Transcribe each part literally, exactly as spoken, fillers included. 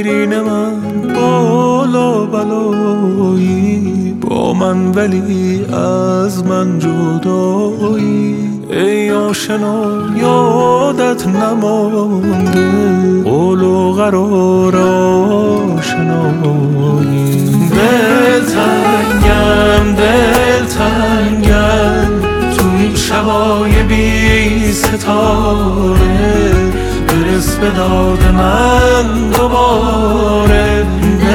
شیرین من بالا بلایی، با من ولی از من جدایی. ای آشنا یادت نمانده قول و قرار آشنایی. دلتنگم دلتنگم تو این شبای بی ستاره، برس به داد من دوباره.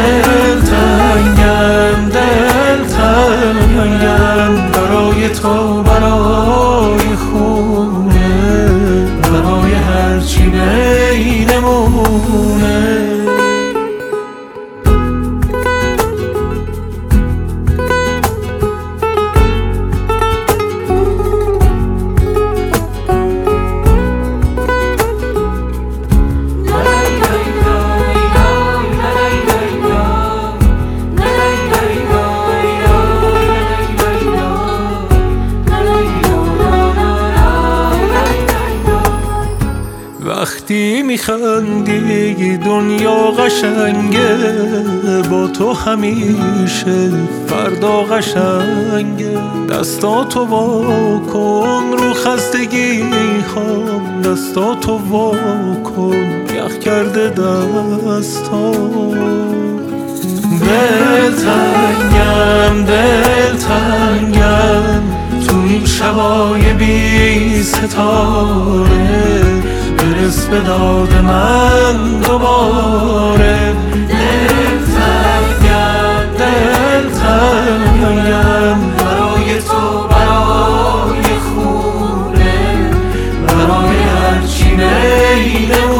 دلتنگم دلتنگم برای تو، برای خونه، برای هرچی بینمونه. وقتی میخندی دنیا قشنگه، با تو همیشه فردا قشنگه. دستاتو وا کن رو خستگی هام، دستاتو وا کن یخ کرده دستام. دلتنگم دلتنگم تو این شبای بی ستاره، برس به داد من دوباره. دلتنگم دلتنگم برای تو، برای خونه، برای هرچی بینمونه.